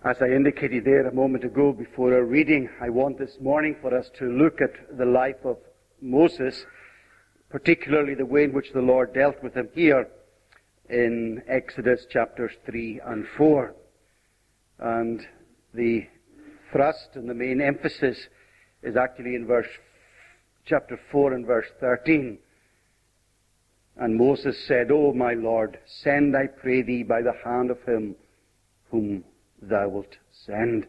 As I indicated there a moment ago before our reading, I want this morning for us to look at the life of Moses, particularly the way in which the Lord dealt with him here in Exodus chapters 3 and 4. And the thrust and the main emphasis is actually in chapter 4 and verse 13. And Moses said, O my Lord, send, I pray thee, by the hand of him whom thou wilt send.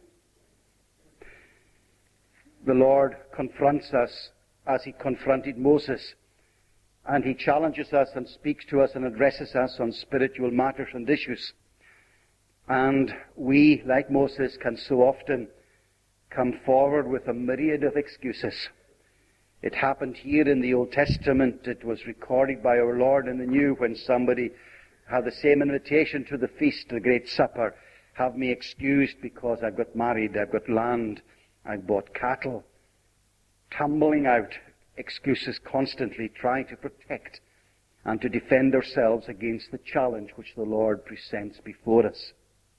The Lord confronts us as he confronted Moses, and he challenges us and speaks to us and addresses us on spiritual matters and issues. And we, like Moses, can so often come forward with a myriad of excuses. It happened here in the Old Testament. It was recorded by our Lord in the New when somebody had the same invitation to the feast, the great supper. Have me excused because I've got married, I've got land, I've bought cattle. Tumbling out excuses constantly, trying to protect and to defend ourselves against the challenge which the Lord presents before us.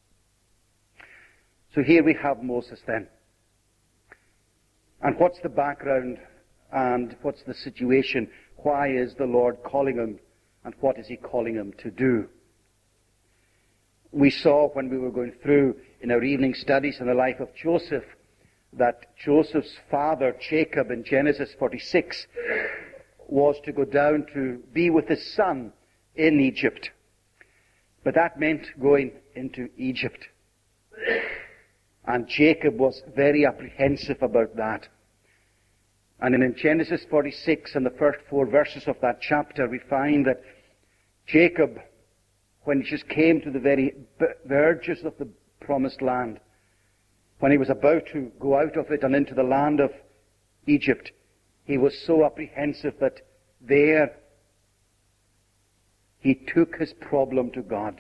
So here we have Moses then. And what's the background and what's the situation? Why is the Lord calling him and what is he calling him to do? We saw when we were going through in our evening studies in the life of Joseph that Joseph's father, Jacob, in Genesis 46, was to go down to be with his son in Egypt. But that meant going into Egypt. And Jacob was very apprehensive about that. And in Genesis 46 and the first 4 verses of that chapter, we find that Jacob, when he just came to the very verges of the promised land, when he was about to go out of it and into the land of Egypt, he was so apprehensive that there he took his problem to God.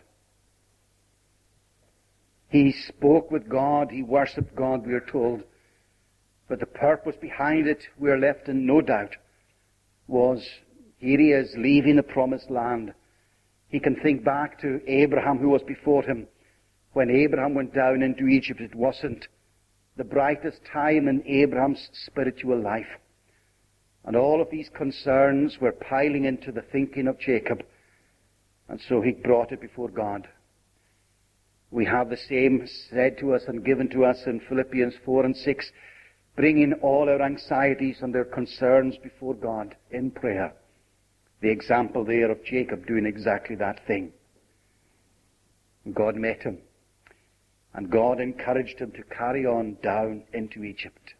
He spoke with God, he worshipped God, we are told. But the purpose behind it, we are left in no doubt, was here he is leaving the promised land. He can think back to Abraham who was before him. When Abraham went down into Egypt, it wasn't the brightest time in Abraham's spiritual life. And all of these concerns were piling into the thinking of Jacob. And so he brought it before God. We have the same said to us and given to us in Philippians 4 and 6, bringing all our anxieties and our concerns before God in prayer. The example there of Jacob doing exactly that thing. God met him. And God encouraged him to carry on down into Egypt.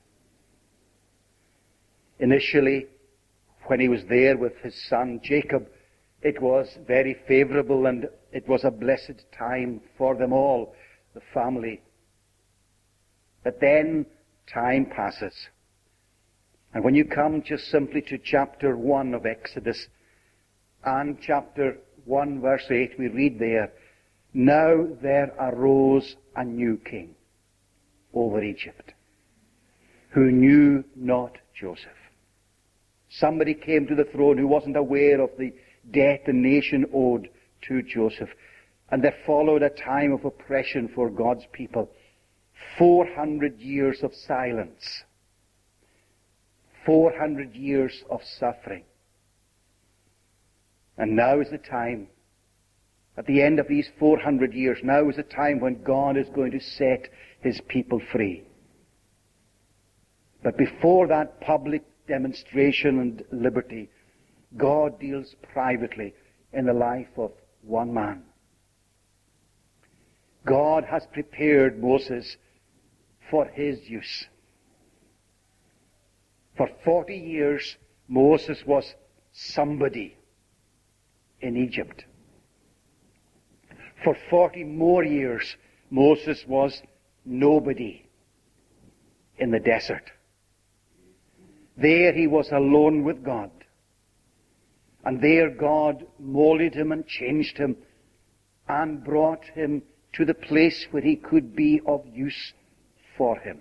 Initially, when he was there with his son Jacob, it was very favorable and it was a blessed time for them all, the family. But then time passes. And when you come just simply to chapter 1 of Exodus, and chapter 1 verse 8, we read there, Now there arose a new king over Egypt, who knew not Joseph. Somebody came to the throne who wasn't aware of the debt the nation owed to Joseph. And there followed a time of oppression for God's people. 400 years of silence. 400 years of suffering. And now is the time, at the end of these 400 years, now is the time when God is going to set his people free. But before that public demonstration and liberty, God deals privately in the life of one man. God has prepared Moses for his use. For 40 years, Moses was somebody in Egypt. For 40 more years, Moses was nobody in the desert. There he was alone with God. And there God molded him and changed him and brought him to the place where he could be of use for him.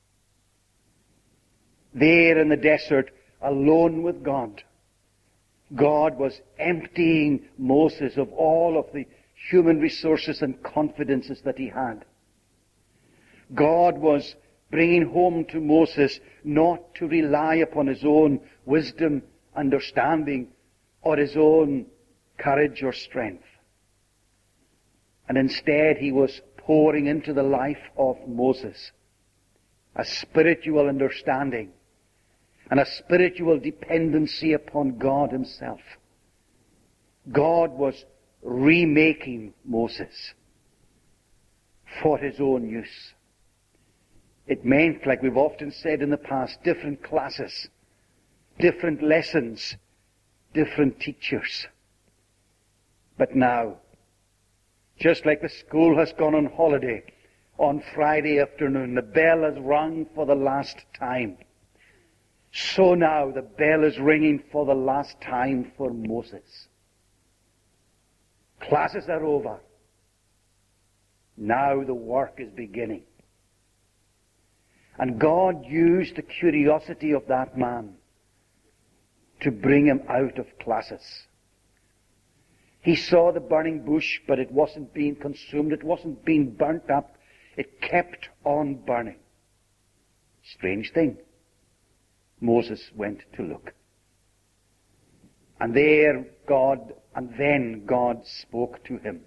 There in the desert, alone with God, God was emptying Moses of all of the human resources and confidences that he had. God was bringing home to Moses not to rely upon his own wisdom, understanding, or his own courage or strength. And instead he was pouring into the life of Moses a spiritual understanding and a spiritual dependency upon God himself. God was remaking Moses for his own use. It meant, like we've often said in the past, different classes, different lessons, different teachers. But now, just like the school has gone on holiday on Friday afternoon, the bell has rung for the last time. So now the bell is ringing for the last time for Moses. Classes are over. Now the work is beginning. And God used the curiosity of that man to bring him out of classes. He saw the burning bush, but it wasn't being consumed. It wasn't being burnt up. It kept on burning. Strange thing. Moses went to look. And then God spoke to him.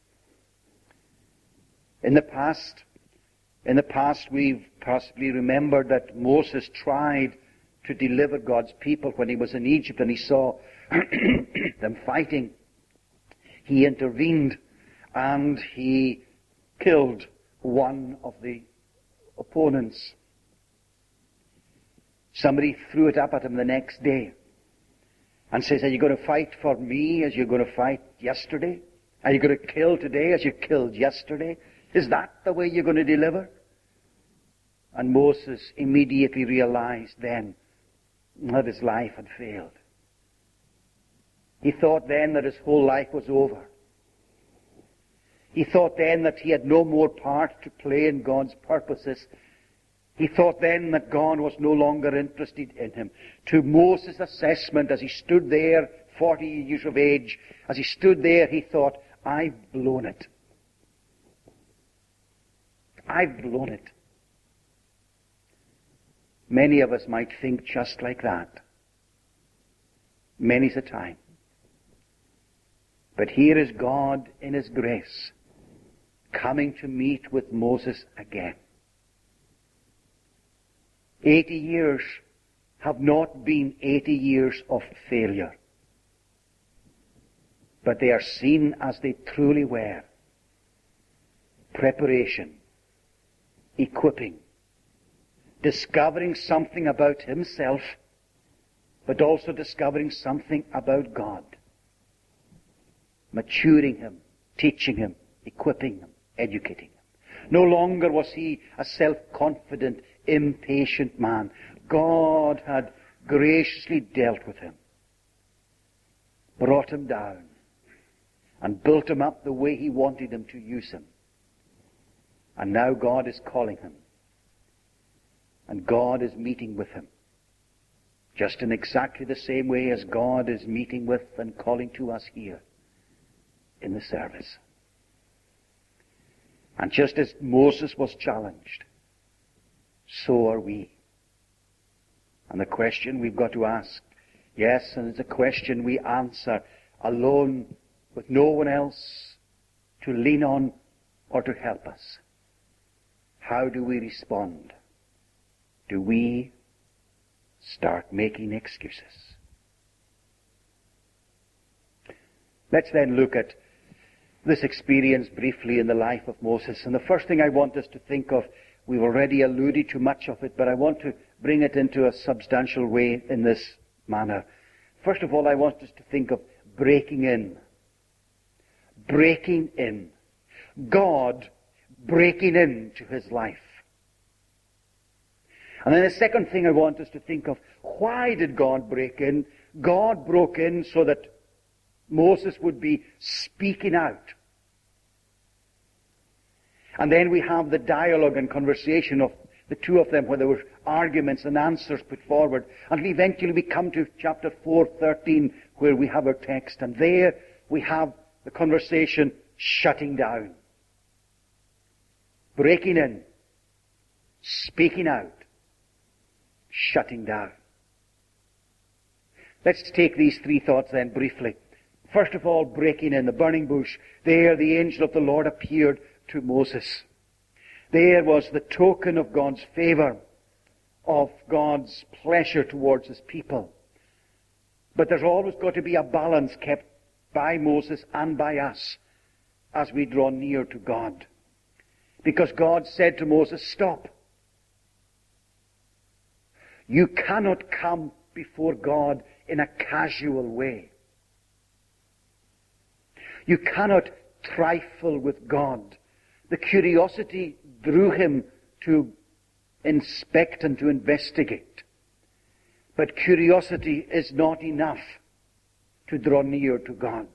In the past we've possibly remembered that Moses tried to deliver God's people when he was in Egypt and he saw them fighting. He intervened and he killed one of the opponents. Somebody threw it up at him the next day and says, are you going to fight for me as you're going to fight yesterday? Are you going to kill today as you killed yesterday? Is that the way you're going to deliver? And Moses immediately realized then that his life had failed. He thought then that his whole life was over. He thought then that he had no more part to play in God's purposes. He thought then that God was no longer interested in him. To Moses' assessment, as he stood there, 40 years of age, as he stood there, he thought, I've blown it. I've blown it. Many of us might think just like that. Many's a time. But here is God in his grace coming to meet with Moses again. 80 years have not been 80 years of failure, but they are seen as they truly were. Preparation, equipping, discovering something about himself, but also discovering something about God. Maturing him, teaching him, equipping him, educating him. No longer was he a self-confident, impatient man. God had graciously dealt with him, brought him down, and built him up the way he wanted him to use him. And now God is calling him. And God is meeting with him. Just in exactly the same way as God is meeting with and calling to us here in the service. And just as Moses was challenged, so are we. And the question we've got to ask, yes, and it's a question we answer alone with no one else to lean on or to help us. How do we respond? Do we start making excuses? Let's then look at this experience briefly in the life of Moses. And the first thing I want us to think of, we've already alluded to much of it, but I want to bring it into a substantial way in this manner. First of all, I want us to think of breaking in. Breaking in. God breaking into his life. And then the second thing I want us to think of, why did God break in? God broke in so that Moses would be speaking out. And then we have the dialogue and conversation of the two of them where there were arguments and answers put forward. And eventually we come to chapter 4:13 where we have our text. And there we have the conversation shutting down. Breaking in. speaking out, shutting down. Let's take these three thoughts then briefly. First of all, breaking in the burning bush. There the angel of the Lord appeared to Moses. There was the token of God's favor, of God's pleasure towards His people. But there's always got to be a balance kept by Moses and by us as we draw near to God. Because God said to Moses, stop. You cannot come before God in a casual way. You cannot trifle with God. The curiosity drew him to inspect and to investigate. But curiosity is not enough to draw near to God.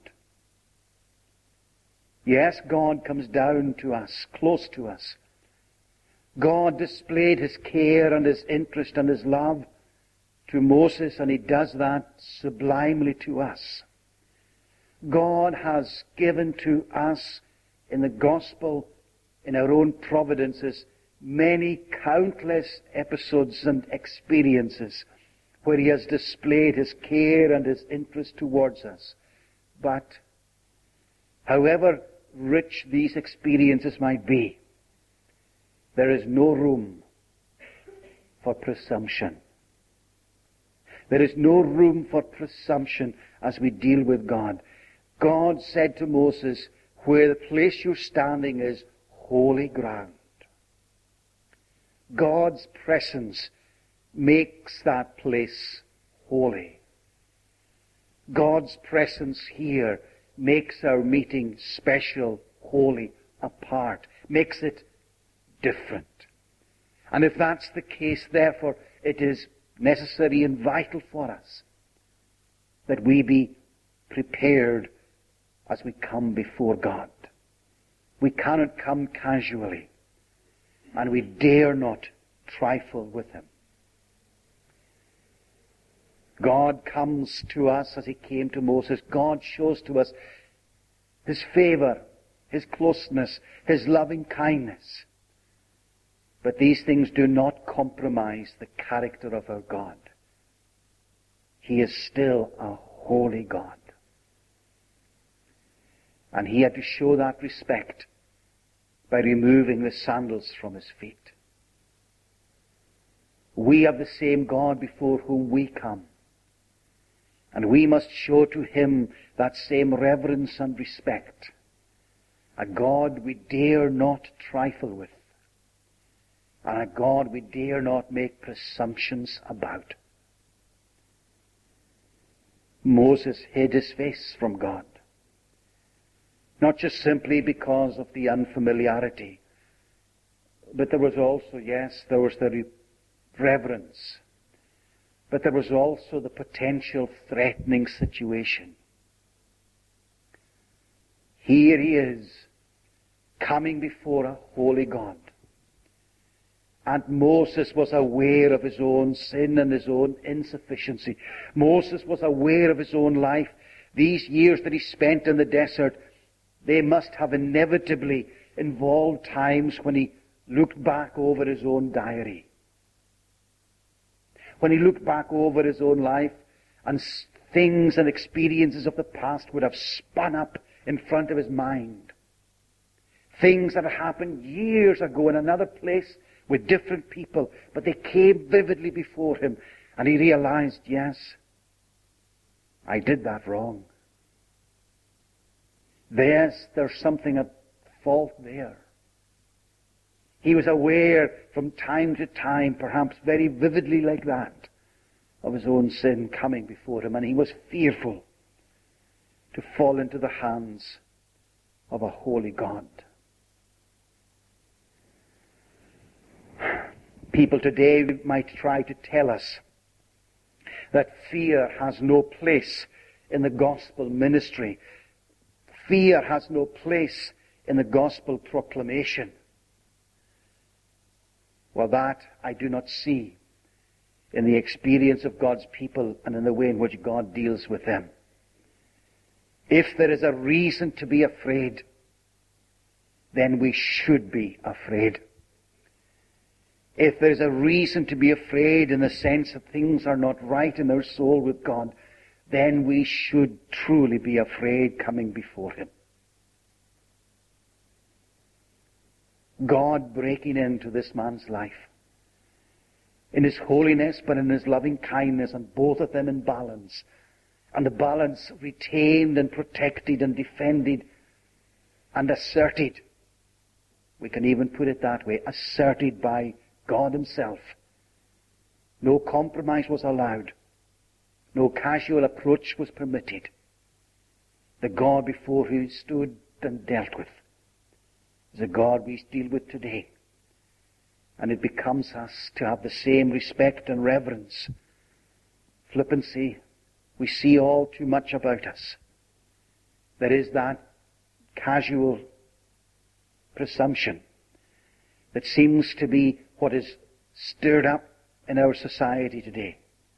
Yes, God comes down to us, close to us. God displayed His care and His interest and His love to Moses, and He does that sublimely to us. God has given to us in the gospel, in our own providences, many countless episodes and experiences where He has displayed His care and His interest towards us. But however rich these experiences might be, there is no room for presumption. There is no room for presumption as we deal with God. God said to Moses, where the place you're standing is holy ground. God's presence makes that place holy. God's presence here makes our meeting special, holy, apart, makes it different. And if that's the case, therefore, it is necessary and vital for us that we be prepared as we come before God. We cannot come casually, and we dare not trifle with Him. God comes to us as He came to Moses. God shows to us His favor, His closeness, His loving kindness. But these things do not compromise the character of our God. He is still a holy God. And He had to show that respect by removing the sandals from His feet. We have the same God before whom we come. And we must show to Him that same reverence and respect. A God we dare not trifle with. And a God we dare not make presumptions about. Moses hid his face from God. Not just simply because of the unfamiliarity, but there was also, yes, there was the reverence, but there was also the potential threatening situation. Here he is, coming before a holy God. And Moses was aware of his own sin and his own insufficiency. Moses was aware of his own life. These years that he spent in the desert, they must have inevitably involved times when he looked back over his own diary. When he looked back over his own life, and things and experiences of the past would have spun up in front of his mind. Things that had happened years ago in another place with different people, but they came vividly before him, and he realized, yes, I did that wrong. Yes, there's something at fault there. He was aware from time to time, perhaps very vividly like that, of his own sin coming before him, and he was fearful to fall into the hands of a holy God. People today might try to tell us that fear has no place in the gospel ministry. Fear has no place in the gospel proclamation. Well, that I do not see in the experience of God's people and in the way in which God deals with them. If there is a reason to be afraid, then we should be afraid. if there's a reason to be afraid in the sense that things are not right in our soul with God, then we should truly be afraid coming before Him. God breaking into this man's life in His holiness, but in His loving kindness, and both of them in balance. And the balance retained and protected and defended and asserted. We can even put it that way, asserted by God Himself. No compromise was allowed. No casual approach was permitted. The God before whom He stood and dealt with is a God we deal with today. And it becomes us to have the same respect and reverence. Flippancy, we see all too much about us. There is that casual presumption that seems to be what is stirred up in our society today.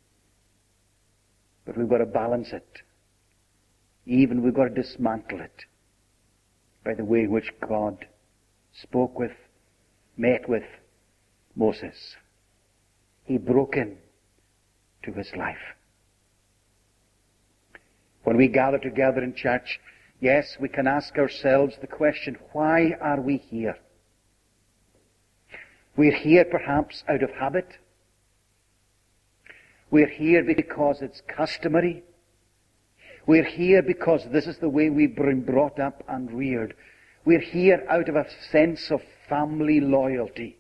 But we've got to balance it. Even we've got to dismantle it by the way in which God spoke with, met with Moses. He broke in to his life. When we gather together in church, yes, we can ask ourselves the question, why are we here? We're here perhaps out of habit. We're here because it's customary. We're here because this is the way we've been brought up and reared. We're here out of a sense of family loyalty.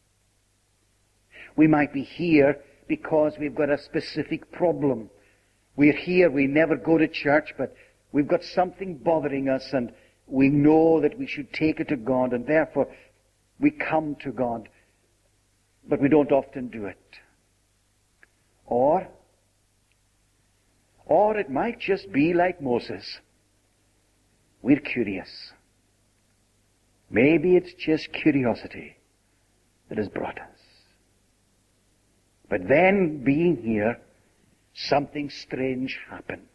We might be here because we've got a specific problem. We're here, we never go to church, but we've got something bothering us, and we know that we should take it to God, and therefore we come to God, but we don't often do it. Or it might just be like Moses. We're curious. Maybe it's just curiosity that has brought us. But then, being here, something strange happened.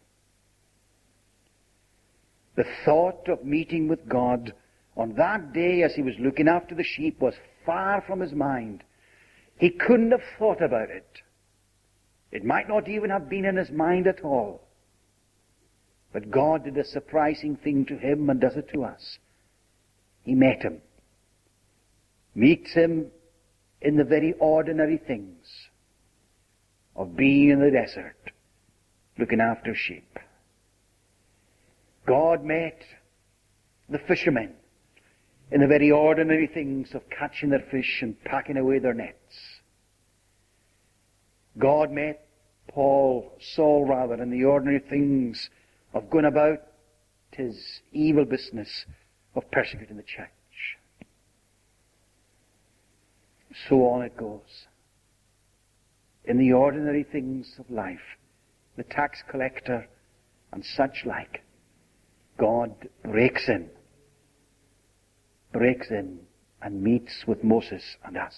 The thought of meeting with God on that day as he was looking after the sheep was far from his mind. He couldn't have thought about it. It might not even have been in his mind at all. But God did a surprising thing to him and does it to us. He met him. Meets him in the very ordinary things of being in the desert, looking after sheep. God met the fishermen in the very ordinary things of catching their fish and packing away their nets. God met Saul rather, in the ordinary things of going about his evil business of persecuting the church. So on it goes. In the ordinary things of life, the tax collector and such like, God breaks in and meets with Moses and us.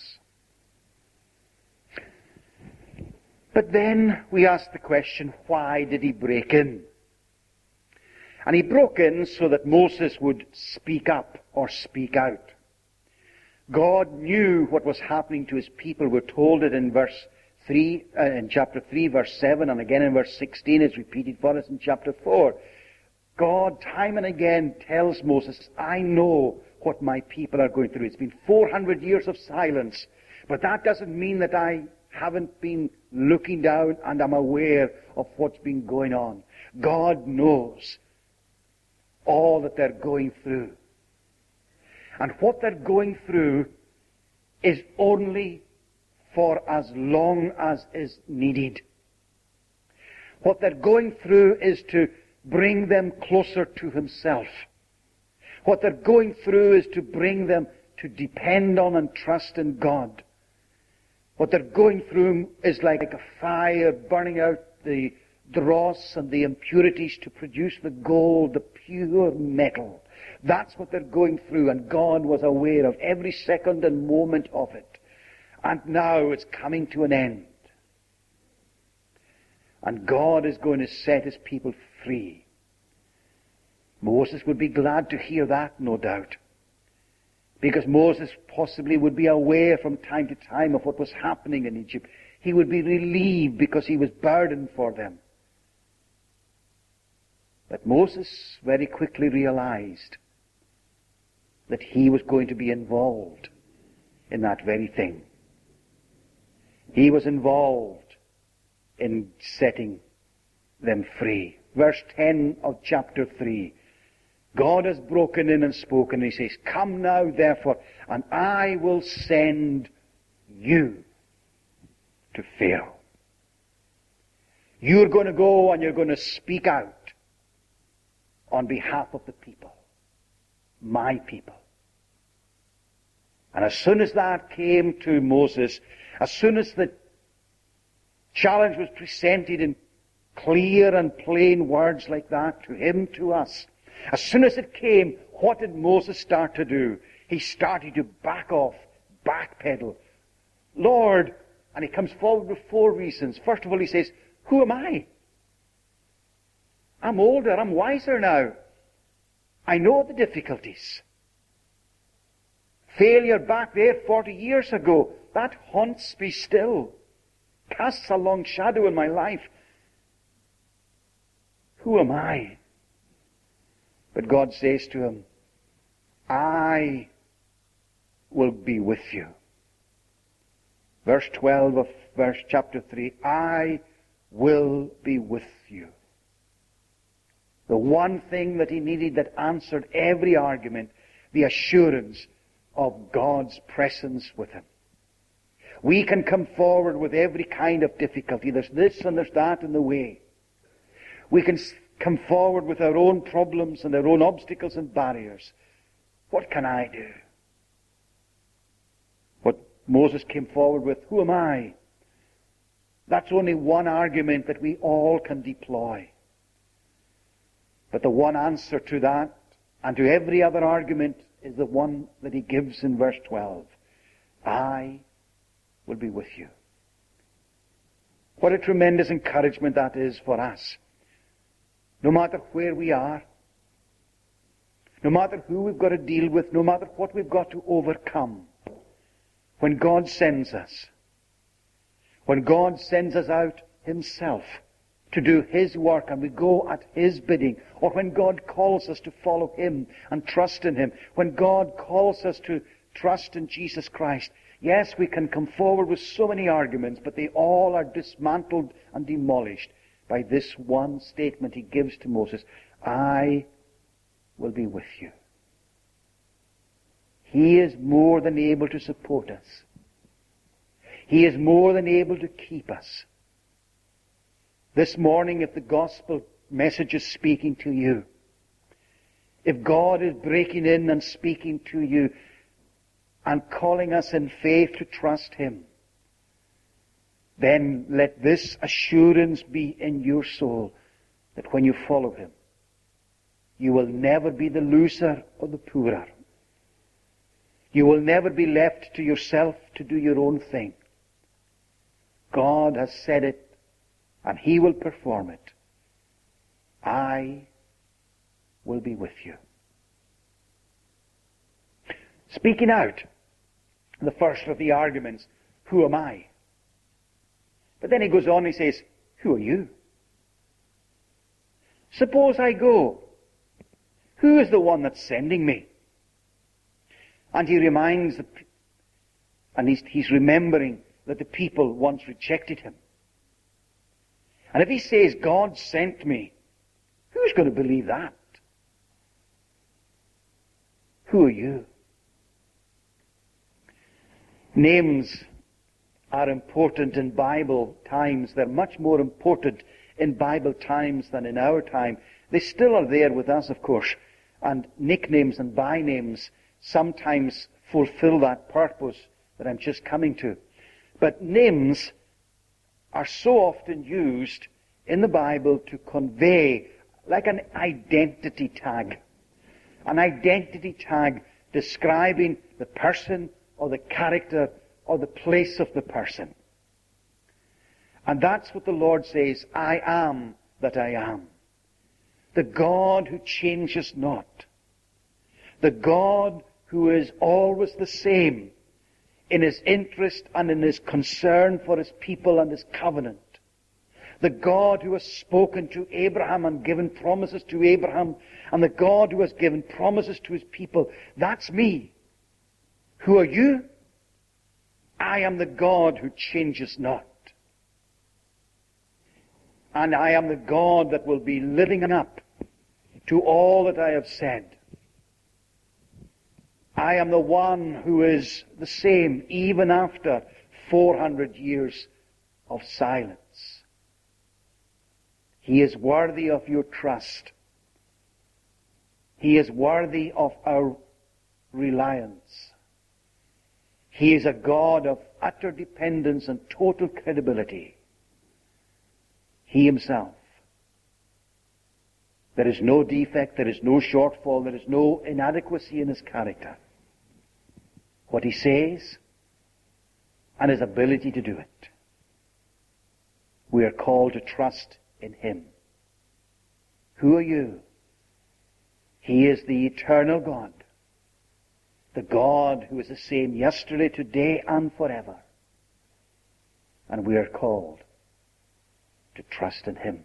But then we ask the question, why did he break in? And he broke in so that Moses would speak up or speak out. God knew what was happening to his people. We're told it in in chapter 3, verse 7, and again in verse 16. It's repeated for us in chapter 4. God, time and again, tells Moses, I know what my people are going through. It's been 400 years of silence, but that doesn't mean that I haven't been looking down and I'm aware of what's been going on. God knows all that they're going through. And what they're going through is only for as long as is needed. What they're going through is to bring them closer to Himself. What they're going through is to bring them to depend on and trust in God. What they're going through is like a fire burning out the dross and the impurities to produce the gold, the pure metal. That's what they're going through, and God was aware of every second and moment of it. And now it's coming to an end. And God is going to set His people free. Moses would be glad to hear that, no doubt. Because Moses possibly would be aware from time to time of what was happening in Egypt. He would be relieved because he was burdened for them. But Moses very quickly realized that he was going to be involved in that very thing. He was involved in setting them free. Verse 10 of chapter 3. God has broken in and spoken. He says, "Come now, therefore, and I will send you to Pharaoh." You're going to go and you're going to speak out on behalf of the people, my people. And as soon as that came to Moses, as soon as the challenge was presented in clear and plain words like that to him, to us, as soon as it came, what did Moses start to do? He started to back off, backpedal. Lord, and he comes forward with 4 reasons. First of all, he says, who am I? I'm older, I'm wiser now. I know the difficulties. Failure back there 40 years ago, that haunts me still. Casts a long shadow in my life. Who am I? But God says to him, I will be with you. Verse 12 of chapter 3, I will be with you. The one thing that he needed that answered every argument, the assurance of God's presence with him. We can come forward with every kind of difficulty. There's this and there's that in the way. We can come forward with our own problems and our own obstacles and barriers. What can I do? What Moses came forward with, who am I? That's only one argument that we all can deploy. But the one answer to that and to every other argument is the one that he gives in verse 12. I will be with you. What a tremendous encouragement that is for us. No matter where we are, no matter who we've got to deal with, no matter what we've got to overcome, when God sends us out himself to do his work and we go at his bidding, or when God calls us to follow him and trust in him, when God calls us to trust in Jesus Christ, yes, we can come forward with so many arguments, but they all are dismantled and demolished by this one statement he gives to Moses, I will be with you. He is more than able to support us. He is more than able to keep us. This morning, if the gospel message is speaking to you, if God is breaking in and speaking to you and calling us in faith to trust him, then let this assurance be in your soul that when you follow him, you will never be the loser or the poorer. You will never be left to yourself to do your own thing. God has said it, and he will perform it. I will be with you. Speaking out, the first of the arguments, who am I? But then he goes on, he says, who are you? Suppose I go. Who is the one that's sending me? And he reminds, he's remembering that the people once rejected him. And if he says, God sent me, who's going to believe that? Who are you? Names are important in Bible times. They're much more important in Bible times than in our time. They still are there with us, of course. And nicknames and bynames sometimes fulfill that purpose that I'm just coming to. But names are so often used in the Bible to convey like an identity tag. An identity tag describing the person or the character or the place of the person. And that's what the Lord says, I am that I am. The God who changes not. The God who is always the same in his interest and in his concern for his people and his covenant. The God who has spoken to Abraham and given promises to Abraham, and the God who has given promises to his people. That's me. Who are you? I am the God who changes not. And I am the God that will be living up to all that I have said. I am the one who is the same even after 400 years of silence. He is worthy of your trust. He is worthy of our reliance. He is a God of utter dependence and total credibility. He himself. There is no defect, there is no shortfall, there is no inadequacy in his character. What he says and his ability to do it. We are called to trust in him. Who are you? He is the eternal God. The God who is the same yesterday, today, and forever. And we are called to trust in him.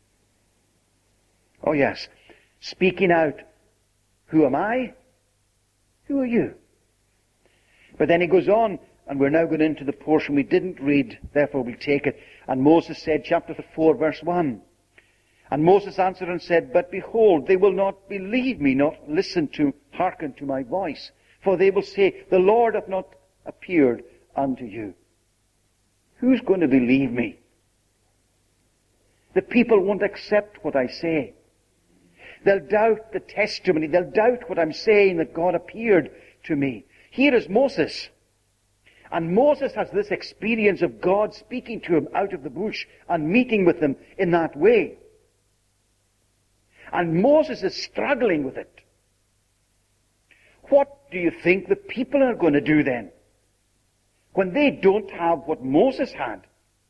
Oh yes, speaking out, who am I? Who are you? But then he goes on, and we're now going into the portion we didn't read, therefore we'll take it. And Moses said, chapter 4, verse 1, and Moses answered and said, but behold, they will not believe me, not hearken to my voice. For they will say, the Lord hath not appeared unto you. Who's going to believe me? The people won't accept what I say. They'll doubt the testimony. They'll doubt what I'm saying, that God appeared to me. Here is Moses. And Moses has this experience of God speaking to him out of the bush and meeting with him in that way. And Moses is struggling with it. What do you think the people are going to do then? When they don't have what Moses had?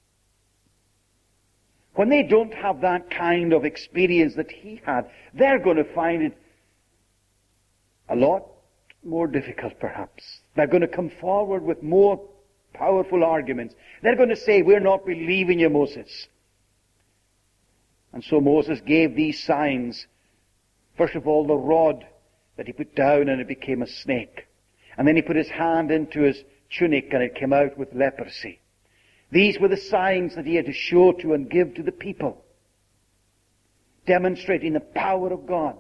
When they don't have that kind of experience that he had, they're going to find it a lot more difficult, perhaps. They're going to come forward with more powerful arguments. They're going to say, we're not believing you, Moses. And so Moses gave these signs. First of all, the rod that he put down and it became a snake. And then he put his hand into his tunic and it came out with leprosy. These were the signs that he had to show to and give to the people, demonstrating the power of God.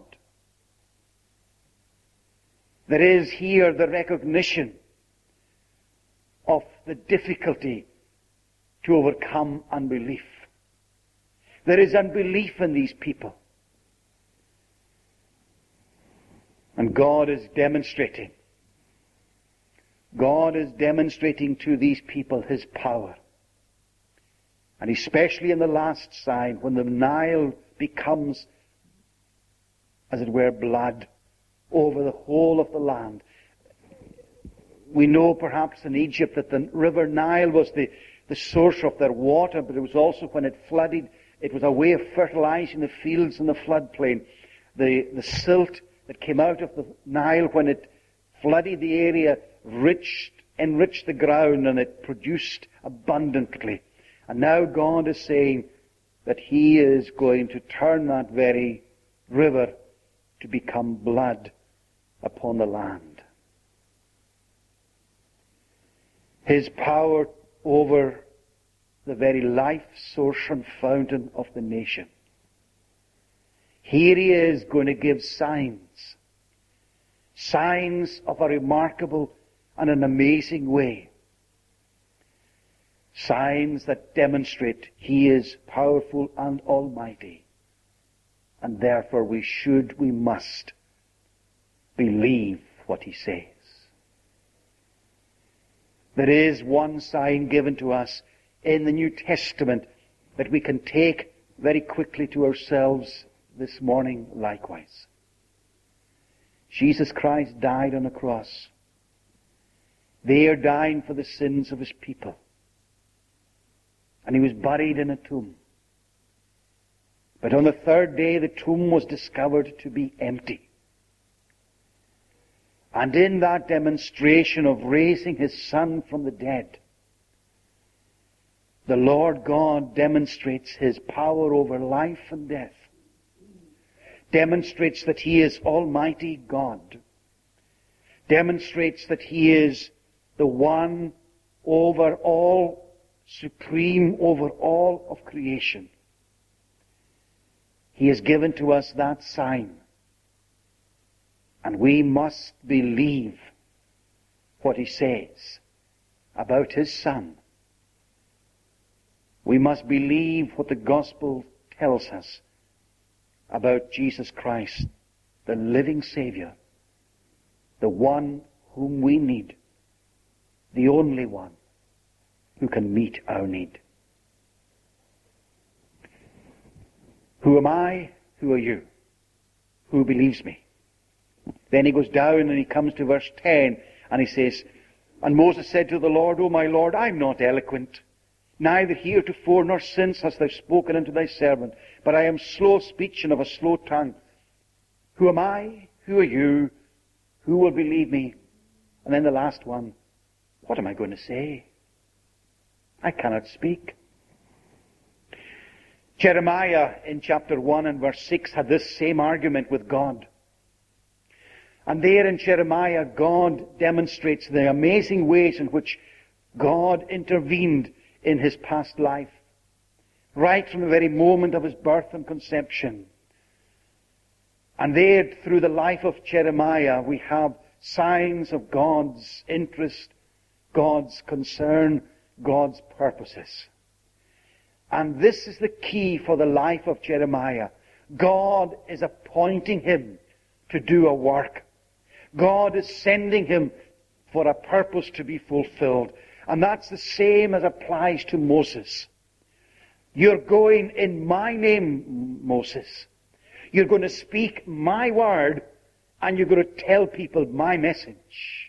There is here the recognition of the difficulty to overcome unbelief. There is unbelief in these people. And God is demonstrating to these people his power. And especially in the last sign, when the Nile becomes, as it were, blood over the whole of the land. We know perhaps in Egypt that the river Nile was the source of their water, but it was also when it flooded, it was a way of fertilizing the fields and the floodplain. The silt that came out of the Nile when it flooded the area enriched the ground, and it produced abundantly. And now God is saying that he is going to turn that very river to become blood upon the land. His power over the very life source and fountain of the nation. Here he is going to give signs of a remarkable and an amazing way. Signs that demonstrate he is powerful and almighty. And therefore we must believe what he says. There is one sign given to us in the New Testament that we can take very quickly to ourselves this morning likewise. Jesus Christ died on a cross. There dying for the sins of his people. And he was buried in a tomb. But on the third day the tomb was discovered to be empty. And in that demonstration of raising His Son from the dead, the Lord God demonstrates His power over life and death, demonstrates that He is Almighty God, demonstrates that He is the one over all, supreme over all of creation. He has given to us that sign. And we must believe what He says about His Son. We must believe what the Gospel tells us about Jesus Christ, the living Savior, the one whom we need, the only one who can meet our need. Who am I? Who are you? Who believes me? Then he goes down and he comes to verse 10 and he says, And Moses said to the Lord, O my Lord, I am not eloquent, neither heretofore nor since hast thou spoken unto thy servant, but I am slow of speech and of a slow tongue. Who am I? Who are you? Who will believe me? And then the last one, what am I going to say? I cannot speak. Jeremiah in chapter 1 and verse 6 had this same argument with God. And there in Jeremiah, God demonstrates the amazing ways in which God intervened in his past life, right from the very moment of his birth and conception. And there, through the life of Jeremiah, we have signs of God's interest, God's concern, God's purposes. And this is the key for the life of Jeremiah. God is appointing him to do a work. God is sending him for a purpose to be fulfilled. And that's the same as applies to Moses. You're going in my name, Moses. You're going to speak my word, and you're going to tell people my message.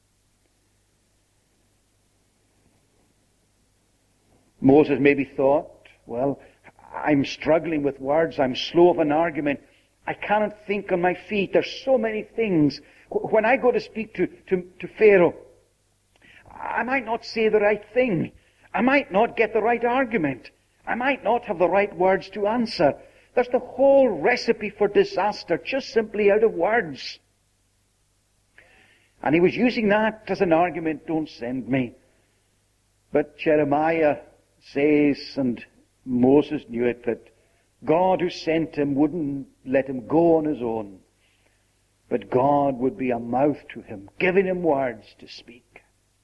Moses maybe thought, well, I'm struggling with words. I'm slow of an argument. I cannot think on my feet. There's so many things. When I go to speak to Pharaoh, I might not say the right thing. I might not get the right argument. I might not have the right words to answer. There's the whole recipe for disaster just simply out of words. And he was using that as an argument, don't send me. But Jeremiah says, and Moses knew it, that God who sent him wouldn't let him go on his own. But God would be a mouth to him, giving him words to speak.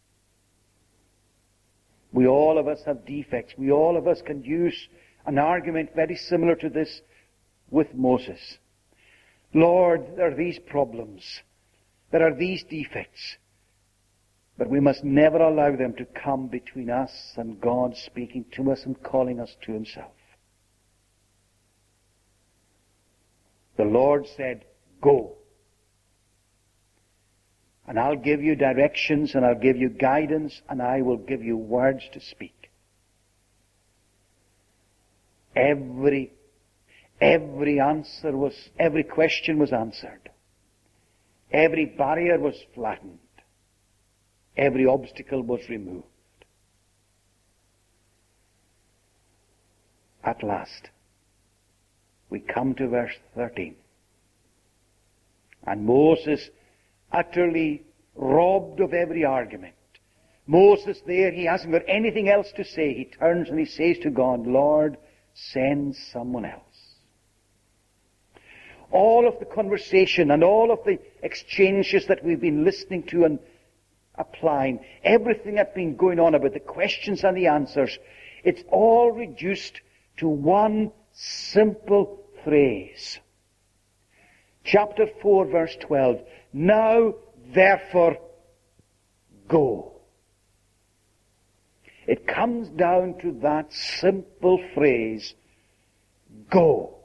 We all of us have defects. We all of us can use an argument very similar to this with Moses. Lord, there are these problems. There are these defects. But we must never allow them to come between us and God speaking to us and calling us to himself. The Lord said, go. And I'll give you directions and I'll give you guidance and I will give you words to speak. Every question was answered. Every barrier was flattened. Every obstacle was removed. At last, we come to verse 13. And Moses, utterly robbed of every argument. Moses there, he hasn't got anything else to say. He turns and he says to God, Lord, send someone else. All of the conversation and all of the exchanges that we've been listening to and applying, everything that's been going on about the questions and the answers, it's all reduced to one simple phrase. Chapter 4, verse 12. Now, therefore, go. It comes down to that simple phrase, go.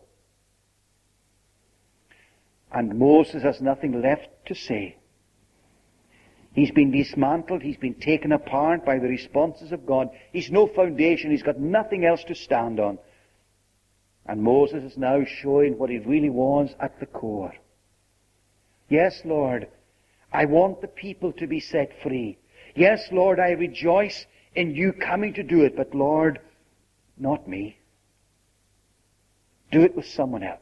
And Moses has nothing left to say. He's been dismantled. He's been taken apart by the responses of God. He's no foundation. He's got nothing else to stand on. And Moses is now showing what he really was at the core. Yes, Lord, I want the people to be set free. Yes, Lord, I rejoice in you coming to do it, but Lord, not me. Do it with someone else.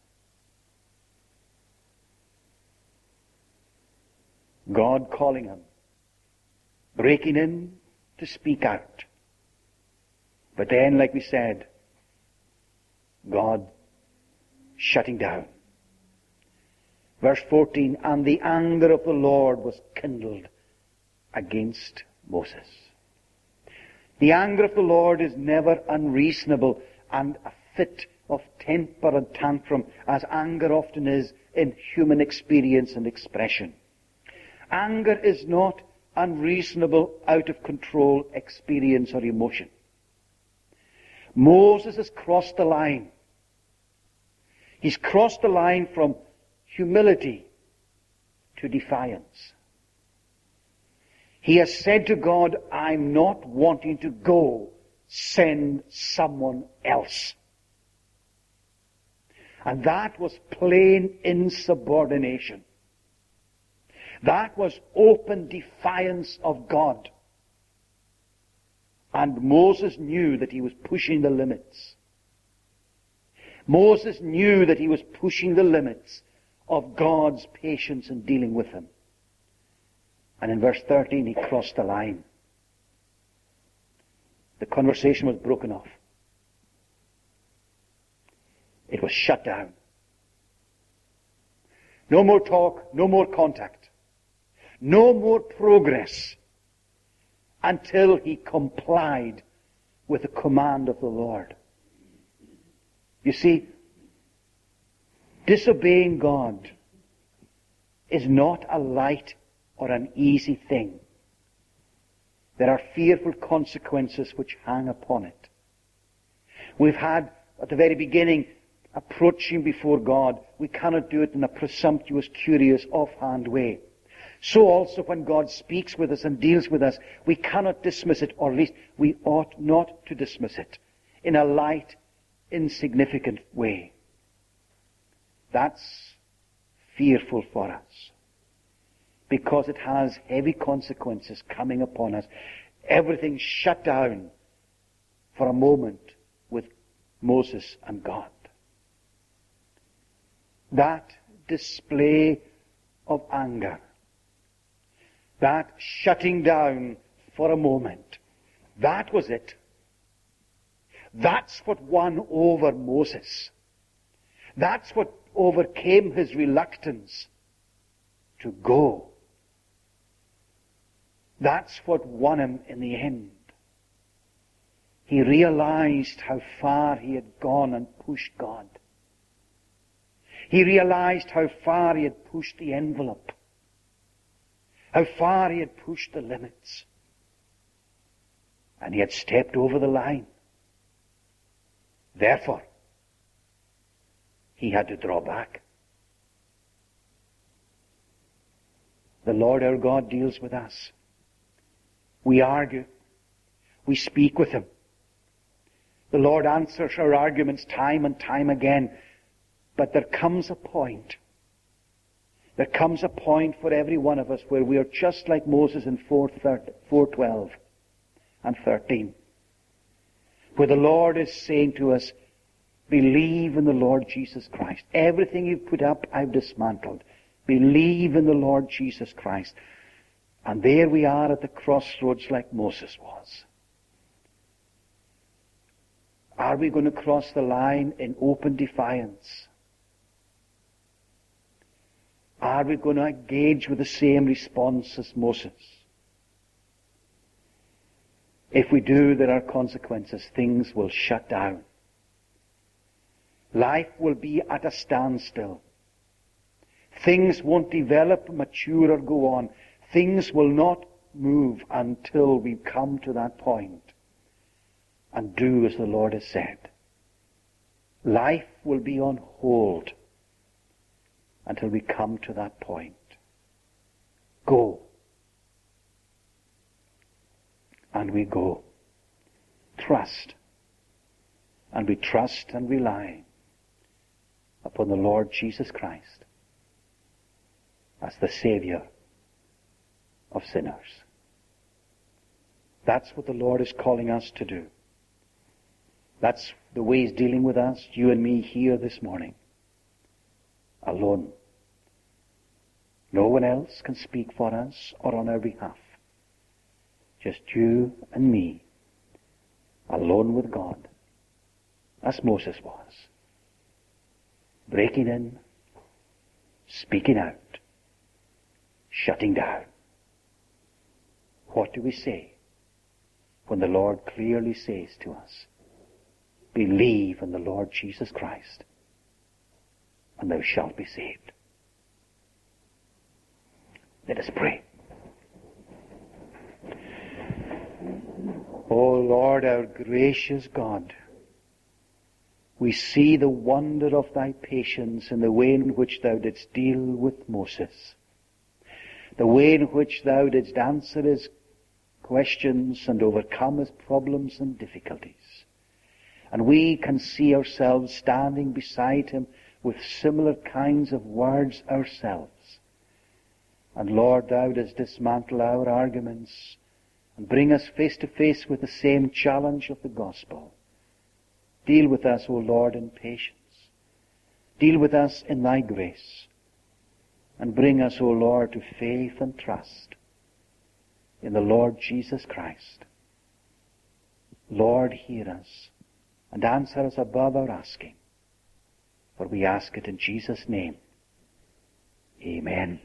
God calling him, breaking in to speak out. But then, like we said, God shutting down. Verse 14, and the anger of the Lord was kindled against Moses. The anger of the Lord is never unreasonable and a fit of temper and tantrum, as anger often is in human experience and expression. Anger is not unreasonable, out of control experience or emotion. Moses has crossed the line. He's crossed the line from humility to defiance. He has said to God, I'm not wanting to go. Send someone else. And that was plain insubordination. That was open defiance of God. And Moses knew that he was pushing the limits. Moses knew that he was pushing the limits of God's patience in dealing with him. And in verse 13, he crossed the line. The conversation was broken off. It was shut down. No more talk, no more contact, no more progress until he complied with the command of the Lord. You see, disobeying God is not a light or an easy thing. There are fearful consequences which hang upon it. We've had, at the very beginning, approaching before God. We cannot do it in a presumptuous, curious, offhand way. So also when God speaks with us and deals with us, we cannot dismiss it, or at least we ought not to dismiss it, in a light, insignificant way. That's fearful for us, because it has heavy consequences coming upon us. Everything shut down for a moment with Moses and God. That display of anger, that shutting down for a moment, that was it. That's what won over Moses. That's what overcame his reluctance to go. That's what won him in the end. He realized how far he had gone and pushed God. He realized how far he had pushed the envelope, how far he had pushed the limits. And he had stepped over the line. Therefore, he had to draw back. The Lord our God deals with us. We argue. We speak with him. The Lord answers our arguments time and time again. But there comes a point. There comes a point for every one of us where we are just like Moses in 4:12 and 13. Where the Lord is saying to us, believe in the Lord Jesus Christ. Everything you've put up, I've dismantled. Believe in the Lord Jesus Christ. And there we are at the crossroads like Moses was. Are we going to cross the line in open defiance? Are we going to engage with the same response as Moses? If we do, there are consequences. Things will shut down. Life will be at a standstill. Things won't develop, mature, or go on. Things will not move until we come to that point and do as the Lord has said. Life will be on hold until we come to that point. Go. And we go. Trust. And we trust and rely upon the Lord Jesus Christ as the Savior of sinners. That's what the Lord is calling us to do. That's the way He's dealing with us, you and me, here this morning. Alone. No one else can speak for us or on our behalf. Just you and me, alone with God, as Moses was. Breaking in, speaking out, shutting down. What do we say when the Lord clearly says to us, believe in the Lord Jesus Christ, and thou shalt be saved? Let us pray. O Lord, our gracious God, we see the wonder of Thy patience in the way in which Thou didst deal with Moses, the way in which Thou didst answer his questions and overcome his problems and difficulties. And we can see ourselves standing beside him with similar kinds of words ourselves. And Lord, Thou dost dismantle our arguments and bring us face to face with the same challenge of the gospel. Deal with us, O Lord, in patience. Deal with us in Thy grace. And bring us, O Lord, to faith and trust in the Lord Jesus Christ. Lord, hear us and answer us above our asking. For we ask it in Jesus' name. Amen.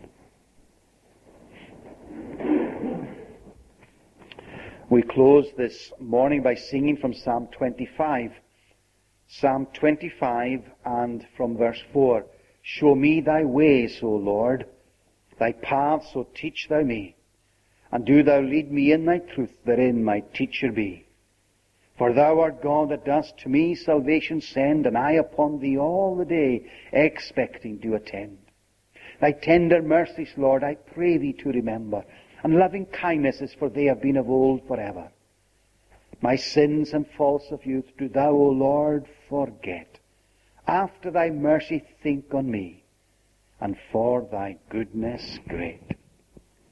We close this morning by singing from Psalm 25. Psalm 25 and from verse 4. Show me Thy ways, O Lord, Thy paths, so teach Thou me. And do Thou lead me in Thy truth, therein my teacher be. For Thou art God that dost to me salvation send, and I upon Thee all the day expecting do attend. Thy tender mercies, Lord, I pray Thee to remember, and loving kindnesses, for they have been of old forever. My sins and faults of youth do Thou, O Lord, forget. After Thy mercy think on me, and for Thy goodness great.